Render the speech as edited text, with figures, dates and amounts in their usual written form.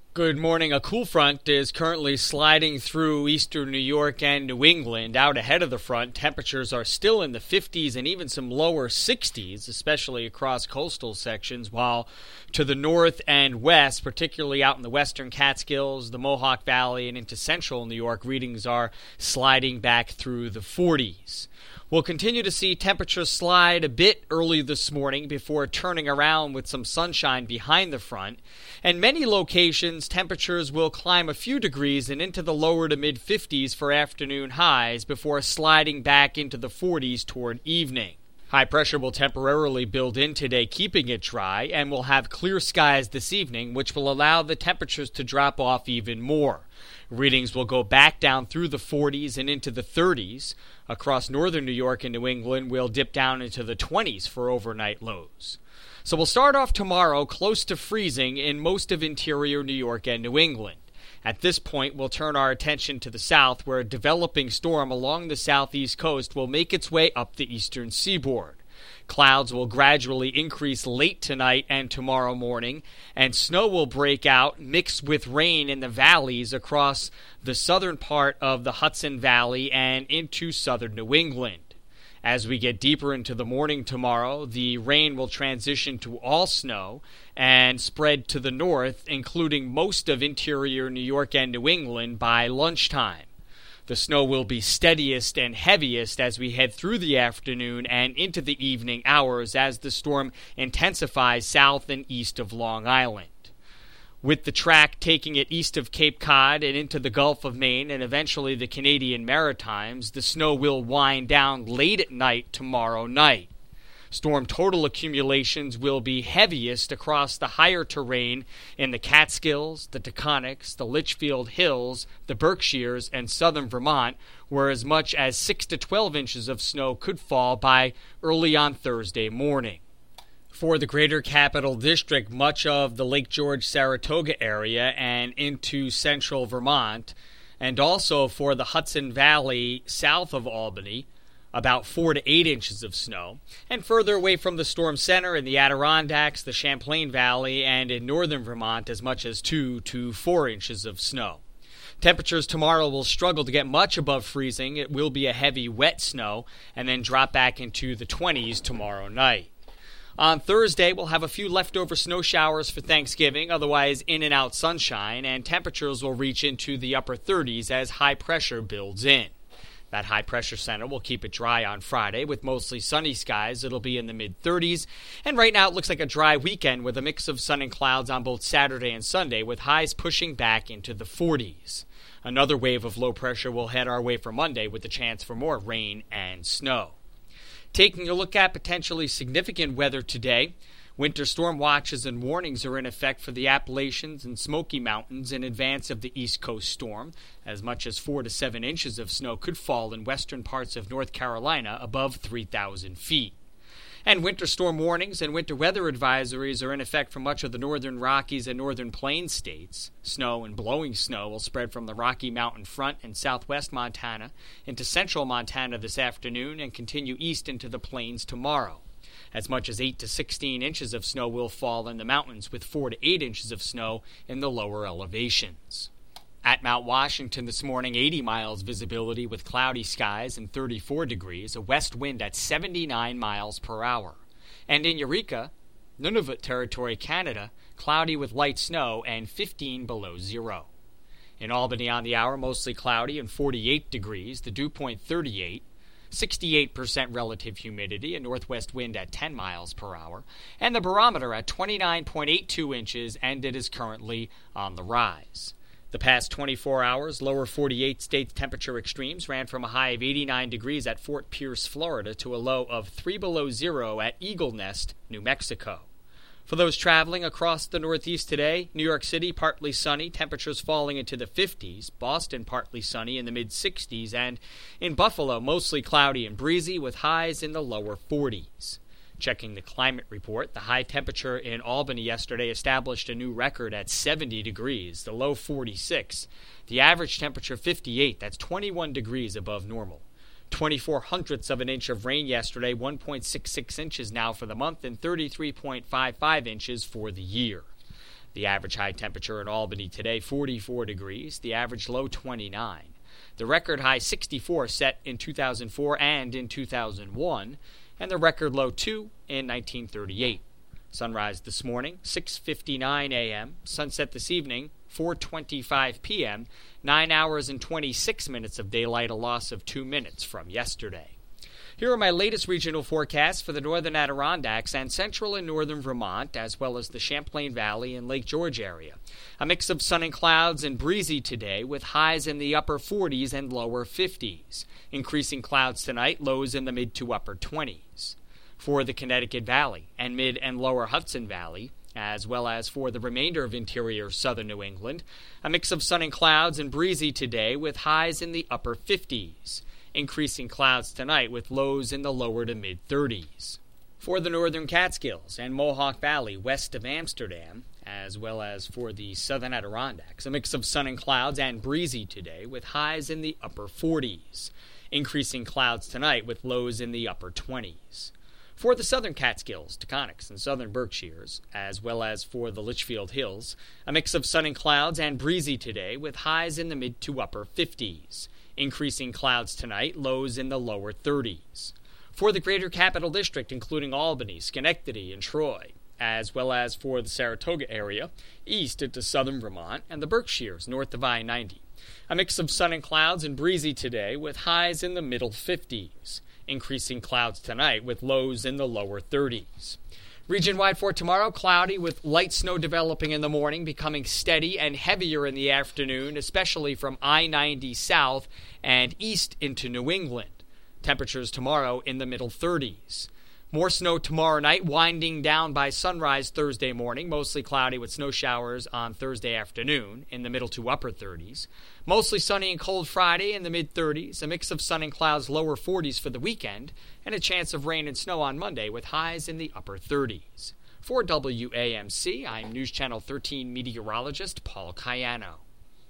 Good morning. A cool front is currently sliding through eastern New York and New England. Out ahead of the front, temperatures are still in the 50s and even some lower 60s, especially across coastal sections, while to the north and west, particularly out in the western Catskills, the Mohawk Valley, and into central New York, readings are sliding back through the 40s. We'll continue to see temperatures slide a bit early this morning before turning around with some sunshine behind the front. And many locations, temperatures will climb a few degrees and into the lower to mid-50s for afternoon highs before sliding back into the 40s toward evening. High pressure will temporarily build in today, keeping it dry, and we'll have clear skies this evening, which will allow the temperatures to drop off even more. Readings will go back down through the 40s and into the 30s. Across northern New York and New England, we'll dip down into the 20s for overnight lows. So we'll start off tomorrow close to freezing in most of interior New York and New England. At this point, we'll turn our attention to the south, where a developing storm along the southeast coast will make its way up the eastern seaboard. Clouds will gradually increase late tonight and tomorrow morning, and snow will break out mixed with rain in the valleys across the southern part of the Hudson Valley and into southern New England. As we get deeper into the morning tomorrow, the rain will transition to all snow and spread to the north, including most of interior New York and New England by lunchtime. The snow will be steadiest and heaviest as we head through the afternoon and into the evening hours as the storm intensifies south and east of Long Island. With the track taking it east of Cape Cod and into the Gulf of Maine and eventually the Canadian Maritimes, the snow will wind down late at night tomorrow night. Storm total accumulations will be heaviest across the higher terrain in the Catskills, the Taconics, the Litchfield Hills, the Berkshires, and southern Vermont, where as much as 6 to 12 inches of snow could fall by early on Thursday morning. For the greater capital district, much of the Lake George-Saratoga area and into central Vermont, and also for the Hudson Valley south of Albany, about 4 to 8 inches of snow, and further away from the storm center in the Adirondacks, the Champlain Valley, and in northern Vermont, as much as 2 to 4 inches of snow. Temperatures tomorrow will struggle to get much above freezing. It will be a heavy, wet snow, and then drop back into the 20s tomorrow night. On Thursday, we'll have a few leftover snow showers for Thanksgiving, otherwise in and out sunshine, and temperatures will reach into the upper 30s as high pressure builds in. That high-pressure center will keep it dry on Friday with mostly sunny skies. It'll be in the mid-30s. And right now it looks like a dry weekend with a mix of sun and clouds on both Saturday and Sunday, with highs pushing back into the 40s. Another wave of low pressure will head our way for Monday with the chance for more rain and snow. Taking a look at potentially significant weather today, winter storm watches and warnings are in effect for the Appalachians and Smoky Mountains in advance of the East Coast storm. As much as 4 to 7 inches of snow could fall in western parts of North Carolina above 3,000 feet. And winter storm warnings and winter weather advisories are in effect for much of the northern Rockies and northern Plains states. Snow and blowing snow will spread from the Rocky Mountain front and southwest Montana into central Montana this afternoon and continue east into the plains tomorrow. As much as 8 to 16 inches of snow will fall in the mountains, with 4 to 8 inches of snow in the lower elevations. At Mount Washington this morning, 80 miles visibility with cloudy skies and 34 degrees, a west wind at 79 miles per hour. And in Eureka, Nunavut Territory, Canada, cloudy with light snow and 15 below zero. In Albany on the hour, mostly cloudy and 48 degrees, the dew point 38. 68% relative humidity, a northwest wind at 10 miles per hour, and the barometer at 29.82 inches, and it is currently on the rise. The past 24 hours, lower 48 states temperature extremes ran from a high of 89 degrees at Fort Pierce, Florida, to a low of 3 below zero at Eagle Nest, New Mexico. For those traveling across the Northeast today, New York City, partly sunny, temperatures falling into the 50s. Boston, partly sunny in the mid-60s. And in Buffalo, mostly cloudy and breezy with highs in the lower 40s. Checking the climate report, the high temperature in Albany yesterday established a new record at 70 degrees, the low 46. The average temperature 58, that's 21 degrees above normal. 24 hundredths of an inch of rain yesterday, 1.66 inches now for the month, and 33.55 inches for the year. The average high temperature in Albany today, 44 degrees. The average low, 29. The record high, 64, set in 2004 and in 2001, and the record low, 2, in 1938. Sunrise this morning, 6:59 a.m. Sunset this evening, 4:25 p.m. 9 hours and 26 minutes of daylight, a loss of 2 minutes from yesterday. Here are my latest regional forecasts for the northern Adirondacks and central and northern Vermont, as well as the Champlain Valley and Lake George area. A mix of sun and clouds and breezy today, with highs in the upper 40s and lower 50s. Increasing clouds tonight, lows in the mid to upper 20s. For the Connecticut Valley and mid and lower Hudson Valley, as well as for the remainder of interior southern New England, a mix of sun and clouds and breezy today, with highs in the upper 50s. Increasing clouds tonight with lows in the lower to mid-30s. For the northern Catskills and Mohawk Valley west of Amsterdam, as well as for the southern Adirondacks, a mix of sun and clouds and breezy today with highs in the upper 40s. Increasing clouds tonight with lows in the upper 20s. For the southern Catskills, Taconics, and southern Berkshires, as well as for the Litchfield Hills, a mix of sun and clouds and breezy today with highs in the mid to upper 50s. Increasing clouds tonight, lows in the lower 30s. For the greater capital district, including Albany, Schenectady, and Troy, as well as for the Saratoga area, east into southern Vermont, and the Berkshires, north of I-90. A mix of sun and clouds and breezy today, with highs in the middle 50s. Increasing clouds tonight, with lows in the lower 30s. Region-wide for tomorrow, cloudy with light snow developing in the morning, becoming steady and heavier in the afternoon, especially from I-90 south and east into New England. Temperatures tomorrow in the middle 30s. More snow tomorrow night, winding down by sunrise Thursday morning, mostly cloudy with snow showers on Thursday afternoon in the middle to upper 30s. Mostly sunny and cold Friday in the mid-30s, a mix of sun and clouds lower 40s for the weekend, and a chance of rain and snow on Monday with highs in the upper 30s. For WAMC, I'm News Channel 13 meteorologist Paul Cayano.